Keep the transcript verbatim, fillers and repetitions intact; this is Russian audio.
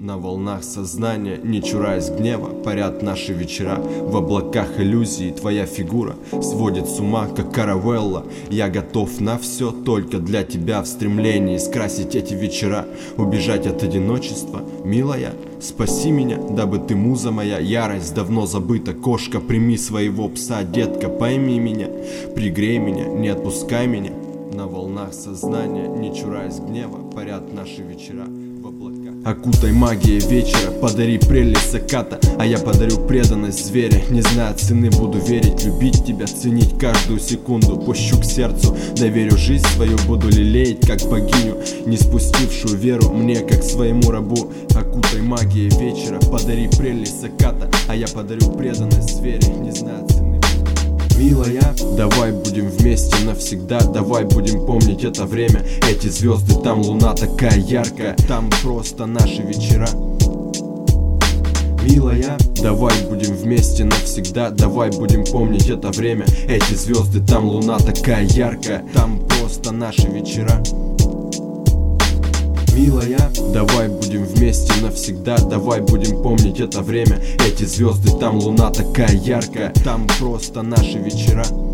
На волнах сознания, не чураясь гнева, парят наши вечера. В облаках иллюзий твоя фигура сводит с ума, как каравелла. Я готов на все только для тебя, в стремлении скрасить эти вечера. Убежать от одиночества, милая, спаси меня, дабы ты муза моя. Ярость давно забыта, кошка, прими своего пса. Детка, пойми меня, пригрей меня, не отпускай меня. На волнах сознания, не чураясь гнева, парят наши вечера. В облаках окутай магией вечера, подари прелесть заката, а я подарю преданность зверя. Не зная цены, буду верить, любить тебя, ценить каждую секунду. Пущу к сердцу, доверю жизнь свою, буду лелеять как богиню, не спустившую веру мне, как своему рабу. Окутай магией вечера, подари прелесть заката, а я подарю преданность зверя. Не зная цены. Милая, давай будем вместе навсегда, давай будем помнить это время. Эти звезды, там луна такая яркая, там просто наши вечера. Милая, давай будем вместе навсегда, давай будем помнить это время. Эти звезды, там луна такая яркая, там просто наши вечера. Милая, давай будем вместе навсегда, давай будем помнить это время. Эти звезды, там луна такая яркая, там просто наши вечера.